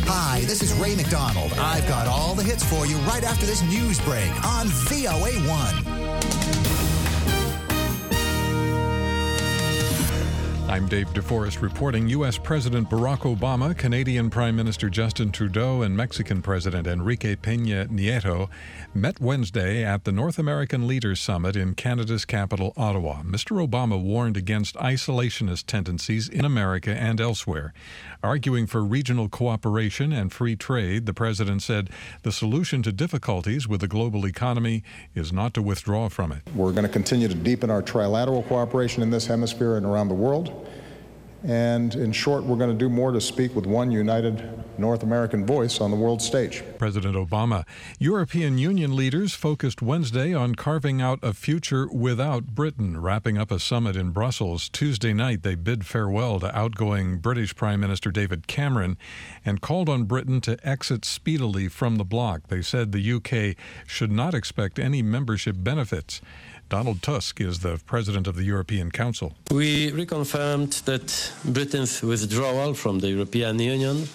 Hi, this is Ray McDonald. I've got all the hits for you right after this news break on VOA1. I'm Dave DeForest reporting. U.S. President Barack Obama, Canadian Prime Minister Justin Trudeau, and Mexican President Enrique Peña Nieto met Wednesday at the North American Leaders Summit in Canada's capital, Ottawa. Mr. Obama warned against isolationist tendencies in America and elsewhere. Arguing for regional cooperation and free trade, the president said the solution to difficulties with the global economy is not to withdraw from it. We're going to continue to deepen our trilateral cooperation in this hemisphere and around the world. And in short, we're going to do more to speak with one united North American voice on the world stage. President Obama. European Union leaders focused Wednesday on carving out a future without Britain. Wrapping up a summit in Brussels Tuesday night, they bid farewell to outgoing British Prime Minister David Cameron and called on Britain to exit speedily from the bloc. They said the UK should not expect any membership benefits. Donald Tusk is the president of the European Council. We reconfirmed that Britain's withdrawal from the European Union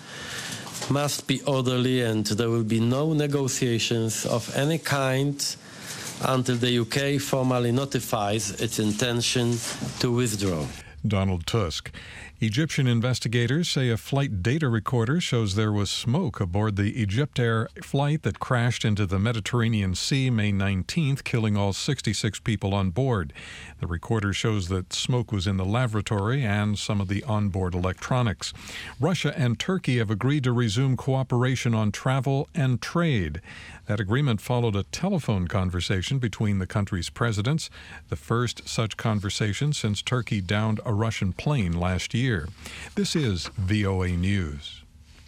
must be orderly, and there will be no negotiations of any kind until the UK formally notifies its intention to withdraw. Donald Tusk. Egyptian investigators say a flight data recorder shows there was smoke aboard the Egyptair flight that crashed into the Mediterranean Sea May 19th, killing all 66 people on board. The recorder shows that smoke was in the lavatory and some of the onboard electronics. Russia and Turkey have agreed to resume cooperation on travel and trade. That agreement followed a telephone conversation between the countries' presidents, the first such conversation since Turkey downed a Russian plane last year. This is VOA News.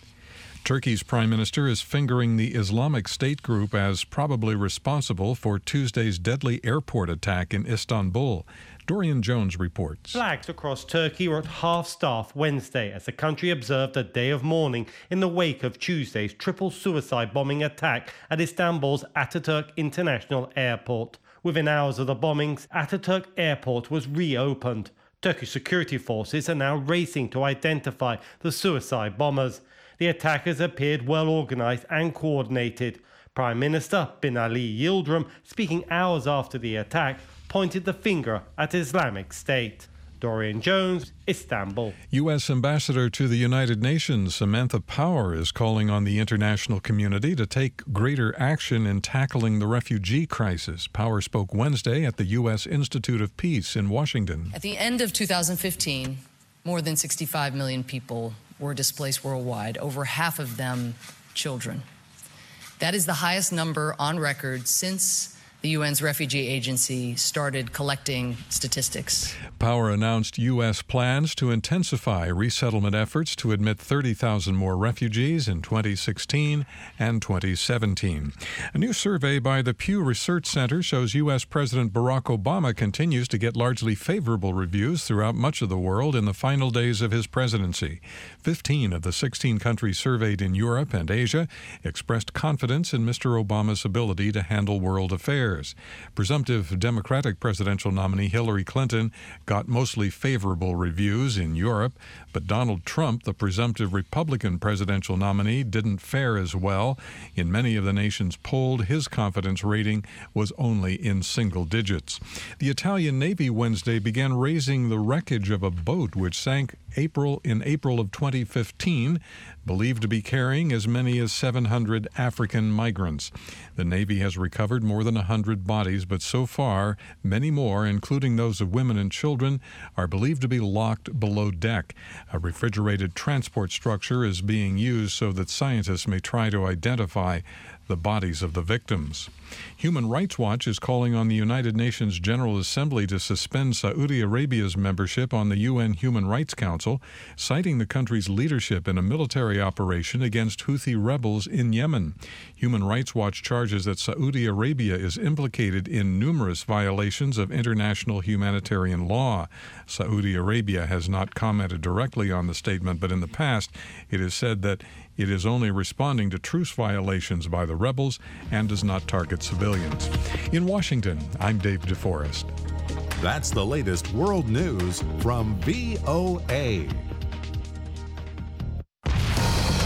Turkey's prime minister is fingering the Islamic State group as probably responsible for Tuesday's deadly airport attack in Istanbul. Dorian Jones reports. Flags across Turkey were at half-staff Wednesday as the country observed a day of mourning in the wake of Tuesday's triple suicide bombing attack at Istanbul's Ataturk International Airport. Within hours of the bombings, Ataturk Airport was reopened. Turkish security forces are now racing to identify the suicide bombers. The attackers appeared well organised and coordinated. Prime Minister Binali Yildirim, speaking hours after the attack, pointed the finger at Islamic State. Dorian Jones, Istanbul. U.S. Ambassador to the United Nations Samantha Power is calling on the international community to take greater action in tackling the refugee crisis. Power spoke Wednesday at the U.S. Institute of Peace in Washington. At the end of 2015, more than 65 million people were displaced worldwide, over half of them children. That is the highest number on record since the UN's refugee agency started collecting statistics. Power announced U.S. plans to intensify resettlement efforts to admit 30,000 more refugees in 2016 and 2017. A new survey by the Pew Research Center shows U.S. President Barack Obama continues to get largely favorable reviews throughout much of the world in the final days of his presidency. 15 of the 16 countries surveyed in Europe and Asia expressed confidence in Mr. Obama's ability to handle world affairs. Presumptive Democratic presidential nominee Hillary Clinton got mostly favorable reviews in Europe, but Donald Trump, the presumptive Republican presidential nominee, didn't fare as well. In many of the nations polled, his confidence rating was only in single digits. The Italian Navy Wednesday began raising the wreckage of a boat which sank in April of 2015, believed to be carrying as many as 700 African migrants. The Navy has recovered more than 100 bodies, but so far, many more, including those of women and children, are believed to be locked below deck. A refrigerated transport structure is being used so that scientists may try to identify the bodies of the victims. Human Rights Watch is calling on the United Nations General Assembly to suspend Saudi Arabia's membership on the UN Human Rights Council, citing the country's leadership in a military operation against Houthi rebels in Yemen. Human Rights Watch charges that Saudi Arabia is implicated in numerous violations of international humanitarian law. Saudi Arabia has not commented directly on the statement, but in the past it is said that it is only responding to truce violations by the rebels and does not target civilians. In Washington, I'm Dave DeForest. That's the latest world news from VOA.